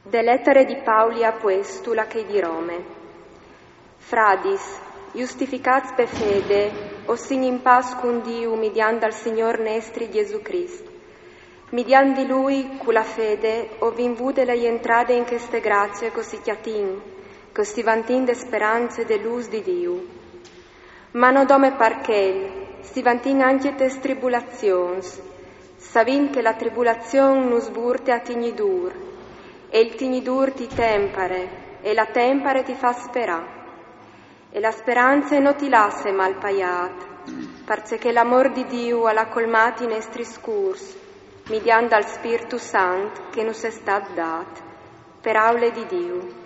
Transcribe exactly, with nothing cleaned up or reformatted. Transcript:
De lettere di Pauli apostula che di Rome. Fradis, justificats per fede, o sin in paz cum Diu mediante al Signor nestri Gesù Christ. Mediante di Lui, cu la fede, o vinvude le entrate in queste grazie così chiatin, così vantin de speranze de luz di Diu. Ma non dome parchel, si vantin anche tes tribulazions, savin che la tribulazion nus burte a tignidur, e il tignidur ti tempare, e la tempare ti fa sperà. E la speranza non ti lasse mal paiat, parce che l'amor di Dio ha colmati i nostri scurs, mediante al Spirito Santo che nus è stat dat, per aule di Dio.